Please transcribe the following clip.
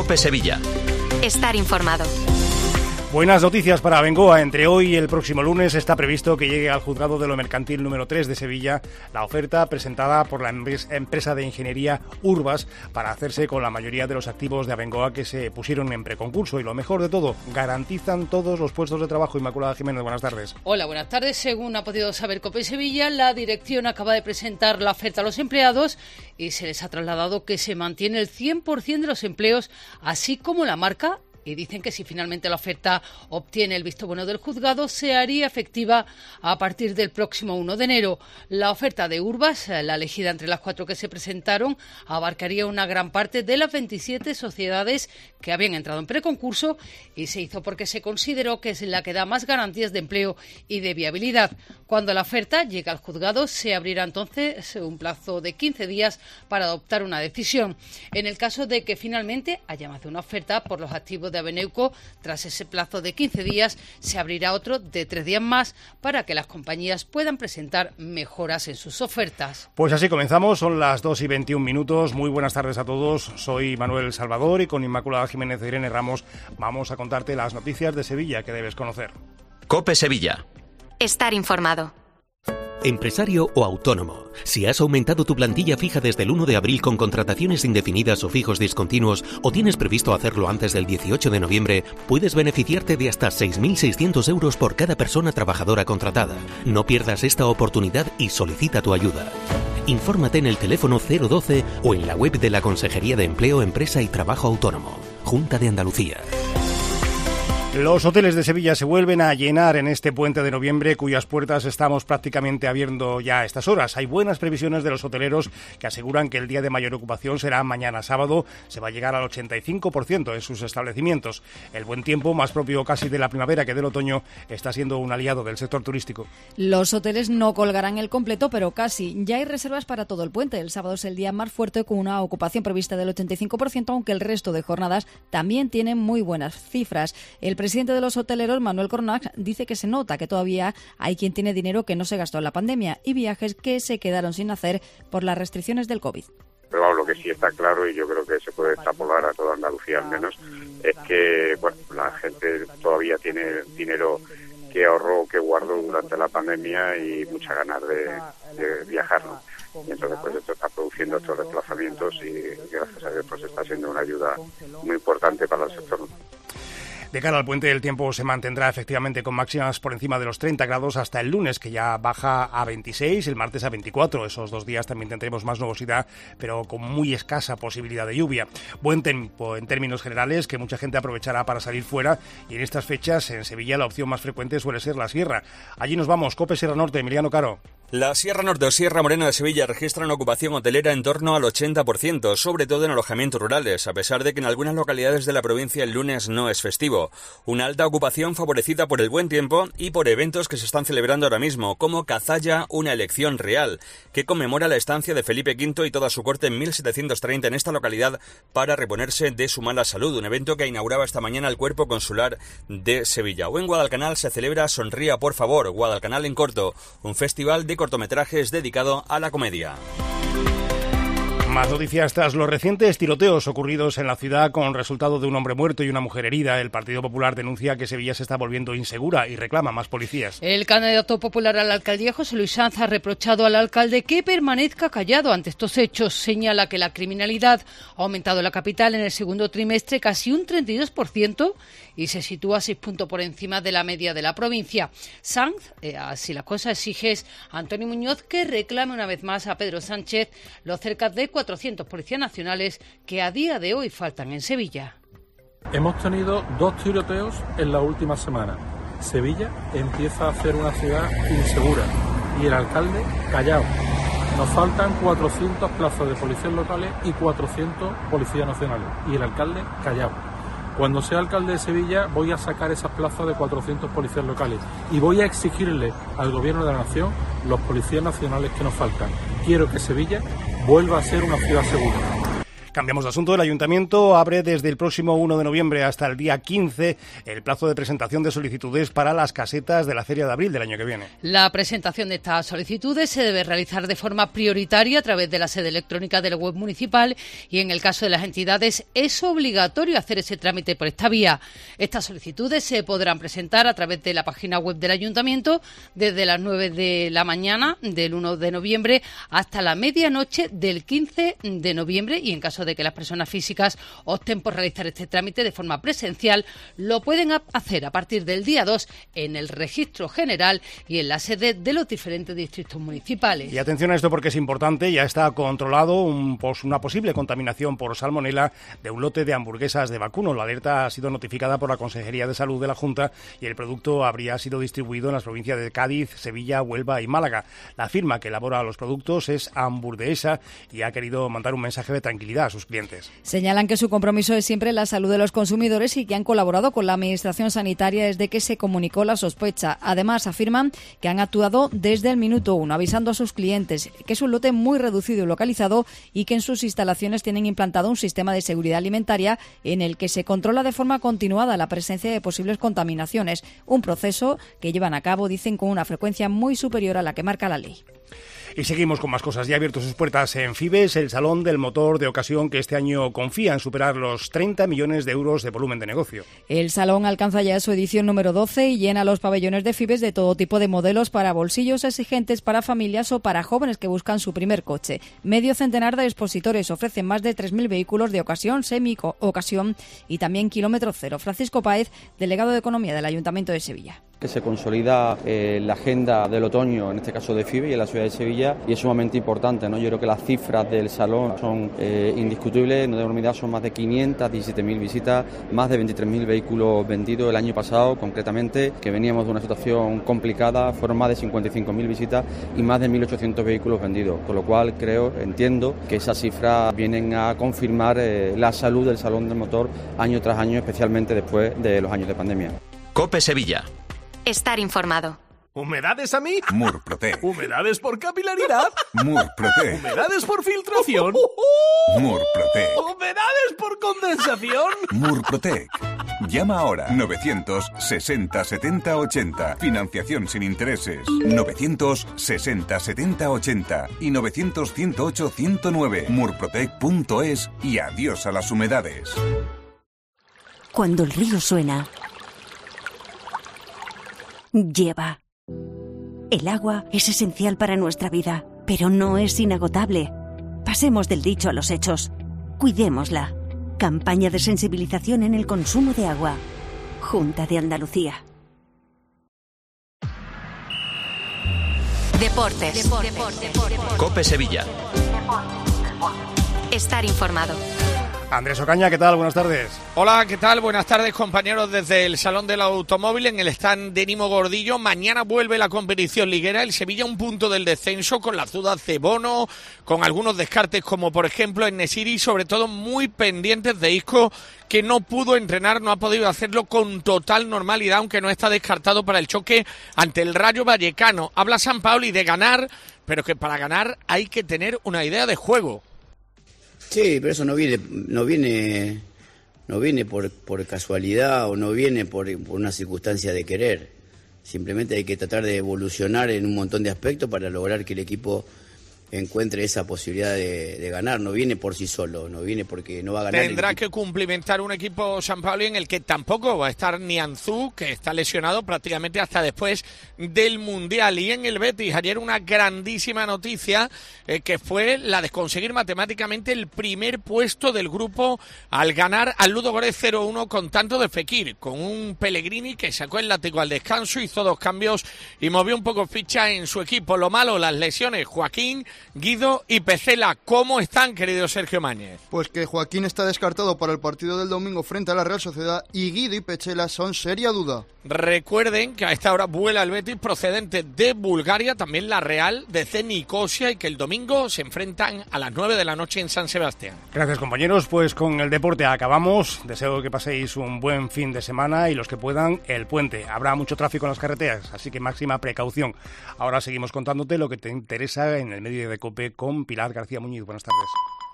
COPE Sevilla. Estar informado. Buenas noticias para Abengoa. Entre hoy y el próximo lunes está previsto que llegue al Juzgado de lo Mercantil número 3 de Sevilla la oferta presentada por la empresa de ingeniería Urbas para hacerse con la mayoría de los activos de Abengoa que se pusieron en preconcurso. Y lo mejor de todo, garantizan todos los puestos de trabajo. Inmaculada Jiménez, buenas tardes. Hola, buenas tardes. Según ha podido saber COPE Sevilla, la dirección acaba de presentar la oferta a los empleados y se les ha trasladado que se mantiene el 100% de los empleos, así como la marca. Y dicen que si finalmente la oferta obtiene el visto bueno del juzgado, se haría efectiva a partir del próximo 1 de enero. La oferta de Urbas, la elegida entre las 4 que se presentaron, abarcaría una gran parte de las 27 sociedades que habían entrado en preconcurso y se hizo porque se consideró que es la que da más garantías de empleo y de viabilidad. Cuando la oferta llegue al juzgado, se abrirá entonces un plazo de 15 días para adoptar una decisión. En el caso de que finalmente haya más de una oferta por los activos de Abeneuco, tras ese plazo de 15 días se abrirá otro de 3 días más para que las compañías puedan presentar mejoras en sus ofertas. Pues así comenzamos, son las 2:21. Muy buenas tardes a todos. Soy Manuel Salvador y con Inmaculada Jiménez e Irene Ramos vamos a contarte las noticias de Sevilla que debes conocer. COPE Sevilla. Estar informado. Empresario o autónomo, si has aumentado tu plantilla fija desde el 1 de abril con contrataciones indefinidas o fijos discontinuos o tienes previsto hacerlo antes del 18 de noviembre, puedes beneficiarte de hasta 6.600 euros por cada persona trabajadora contratada. No pierdas esta oportunidad y solicita tu ayuda. Infórmate en el teléfono 012 o en la web de la Consejería de Empleo, Empresa y Trabajo Autónomo, Junta de Andalucía. Los hoteles de Sevilla se vuelven a llenar en este puente de noviembre, cuyas puertas estamos prácticamente abriendo ya a estas horas. Hay buenas previsiones de los hoteleros que aseguran que el día de mayor ocupación será mañana sábado. Se va a llegar al 85% en sus establecimientos. El buen tiempo, más propio casi de la primavera que del otoño, está siendo un aliado del sector turístico. Los hoteles no colgarán el completo, pero casi. Ya hay reservas para todo el puente. El sábado es el día más fuerte, con una ocupación prevista del 85%, aunque el resto de jornadas también tienen muy buenas cifras. El presidente de los hoteleros, Manuel Cornac, dice que se nota que todavía hay quien tiene dinero que no se gastó en la pandemia y viajes que se quedaron sin hacer por las restricciones del COVID. Pero lo que sí está claro, y yo creo que se puede extrapolar a toda Andalucía al menos, es que la gente todavía tiene dinero que ahorró, que guardó durante la pandemia y muchas ganas de viajar, ¿no? Y entonces pues esto está produciendo estos desplazamientos y gracias a Dios pues está siendo una ayuda muy importante para el sector. De cara al puente, el tiempo se mantendrá efectivamente con máximas por encima de los 30 grados hasta el lunes, que ya baja a 26, el martes a 24. Esos 2 días también tendremos más nubosidad, pero con muy escasa posibilidad de lluvia. Buen tiempo en términos generales, que mucha gente aprovechará para salir fuera, y en estas fechas en Sevilla la opción más frecuente suele ser la sierra. Allí nos vamos, COPE Sierra Norte, Emiliano Caro. La Sierra Norte o Sierra Morena de Sevilla registra una ocupación hotelera en torno al 80%, sobre todo en alojamientos rurales, a pesar de que en algunas localidades de la provincia el lunes no es festivo. Una alta ocupación favorecida por el buen tiempo y por eventos que se están celebrando ahora mismo, como Cazalla, una elección real, que conmemora la estancia de Felipe V y toda su corte en 1730 en esta localidad para reponerse de su mala salud, un evento que inauguraba esta mañana el Cuerpo Consular de Sevilla. O en Guadalcanal se celebra Sonría por favor, Guadalcanal en corto, un festival de cortometrajes dedicado a la comedia. Más noticias tras los recientes tiroteos ocurridos en la ciudad con resultado de un hombre muerto y una mujer herida. El Partido Popular denuncia que Sevilla se está volviendo insegura y reclama más policías. El candidato popular a la alcaldía, José Luis Sanz, ha reprochado al alcalde que permanezca callado ante estos hechos. Señala que la criminalidad ha aumentado en la capital en el segundo trimestre casi un 32% y se sitúa 6 puntos por encima de la media de la provincia. Sanz, si la cosa exige, a Antonio Muñoz que reclame una vez más a Pedro Sánchez los cerca de 400 policías nacionales que a día de hoy faltan en Sevilla. Hemos tenido 2 tiroteos en la última semana. Sevilla empieza a ser una ciudad insegura y el alcalde callado. Nos faltan 400 plazas de policías locales y 400 policías nacionales y el alcalde callado. Cuando sea alcalde de Sevilla voy a sacar esas plazas de 400 policías locales y voy a exigirle al gobierno de la nación los policías nacionales que nos faltan. Quiero que Sevilla vuelva a ser una ciudad segura. Cambiamos de asunto. El Ayuntamiento abre desde el próximo 1 de noviembre hasta el día 15 el plazo de presentación de solicitudes para las casetas de la Feria de Abril del año que viene. La presentación de estas solicitudes se debe realizar de forma prioritaria a través de la sede electrónica de la web municipal y en el caso de las entidades es obligatorio hacer ese trámite por esta vía. Estas solicitudes se podrán presentar a través de la página web del Ayuntamiento desde las 9 de la mañana del 1 de noviembre hasta la medianoche del 15 de noviembre y en caso de que las personas físicas opten por realizar este trámite de forma presencial, lo pueden hacer a partir del día 2 en el registro general y en la sede de los diferentes distritos municipales. Y atención a esto porque es importante, ya está controlado una posible contaminación por salmonela de un lote de hamburguesas de vacuno. La alerta ha sido notificada por la Consejería de Salud de la Junta y el producto habría sido distribuido en las provincias de Cádiz, Sevilla, Huelva y Málaga. La firma que elabora los productos es Hamburguesa y ha querido mandar un mensaje de tranquilidad a sus clientes. Señalan que su compromiso es siempre la salud de los consumidores y que han colaborado con la Administración Sanitaria desde que se comunicó la sospecha. Además, afirman que han actuado desde el minuto 1, avisando a sus clientes que es un lote muy reducido y localizado y que en sus instalaciones tienen implantado un sistema de seguridad alimentaria en el que se controla de forma continuada la presencia de posibles contaminaciones, un proceso que llevan a cabo, dicen, con una frecuencia muy superior a la que marca la ley. Y seguimos con más cosas. Ya ha abierto sus puertas en Fibes, el salón del motor de ocasión que este año confía en superar los 30 millones de euros de volumen de negocio. El salón alcanza ya su edición número 12 y llena los pabellones de Fibes de todo tipo de modelos para bolsillos exigentes, para familias o para jóvenes que buscan su primer coche. Medio centenar de expositores ofrecen más de 3.000 vehículos de ocasión, semi-ocasión y también kilómetro cero. Francisco Páez, delegado de Economía del Ayuntamiento de Sevilla. Que se consolida la agenda del otoño, en este caso de FIBE y en la ciudad de Sevilla, y es sumamente importante, ¿no? Yo creo que las cifras del salón son indiscutibles, no debemos olvidar, son más de 517.000 visitas, más de 23.000 vehículos vendidos el año pasado, concretamente, que veníamos de una situación complicada, fueron más de 55.000 visitas y más de 1.800 vehículos vendidos, con lo cual entiendo que esas cifras vienen a confirmar la salud del salón del motor año tras año, especialmente después de los años de pandemia. COPE Sevilla. Estar informado. ¿Humedades a mí? Murprotec. ¿Humedades por capilaridad? Murprotec. ¿Humedades por filtración? Murprotec. ¿Humedades por condensación? Murprotec. Llama ahora 960 70 80. Financiación sin intereses. 960 70 80 y 900 108 109. Murprotec.es y adiós a las humedades. Cuando el río suena, lleva. El agua es esencial para nuestra vida, pero no es inagotable. Pasemos del dicho a los hechos. Cuidémosla. Campaña de sensibilización en el consumo de agua. Junta de Andalucía. Deportes. COPE Sevilla. Estar informado. Andrés Ocaña, ¿qué tal? Buenas tardes. Hola, ¿qué tal? Buenas tardes, compañeros, desde el Salón del Automóvil en el stand de Nimo Gordillo. Mañana vuelve la competición liguera. El Sevilla un punto del descenso con las dudas de Bono, con algunos descartes como por ejemplo en Nesiri y sobre todo muy pendientes de Isco, que no pudo entrenar, no ha podido hacerlo con total normalidad, aunque no está descartado para el choque ante el Rayo Vallecano. Habla Sampaoli de ganar, pero que para ganar hay que tener una idea de juego. Sí, pero eso no viene por casualidad o no viene por una circunstancia de querer. Simplemente hay que tratar de evolucionar en un montón de aspectos para lograr que el equipo encuentre esa posibilidad de ganar. No viene por sí solo, no viene porque no va a ganar. Tendrá que cumplimentar un equipo Sampaoli en el que tampoco va a estar ni Anzú, que está lesionado prácticamente hasta después del Mundial. Y en el Betis ayer una grandísima noticia que fue la de conseguir matemáticamente el primer puesto del grupo al ganar al Ludogorets 0-1 con tanto de Fekir, con un Pellegrini que sacó el látigo al descanso, hizo 2 cambios y movió un poco ficha en su equipo. Lo malo, las lesiones. Joaquín, Guido y Pecela, ¿cómo están, querido Sergio Máñez? Pues que Joaquín está descartado para el partido del domingo frente a la Real Sociedad y Guido y Pecela son seria duda. Recuerden que a esta hora vuela el Betis procedente de Bulgaria, también la Real de Nicosia, y que el domingo se enfrentan a las 9 de la noche en San Sebastián. Gracias, compañeros. Pues con el deporte acabamos. Deseo que paséis un buen fin de semana y los que puedan, el puente. Habrá mucho tráfico en las carreteras, así que máxima precaución. Ahora seguimos contándote lo que te interesa en el medio de COPE con Pilar García Muñiz. Buenas tardes.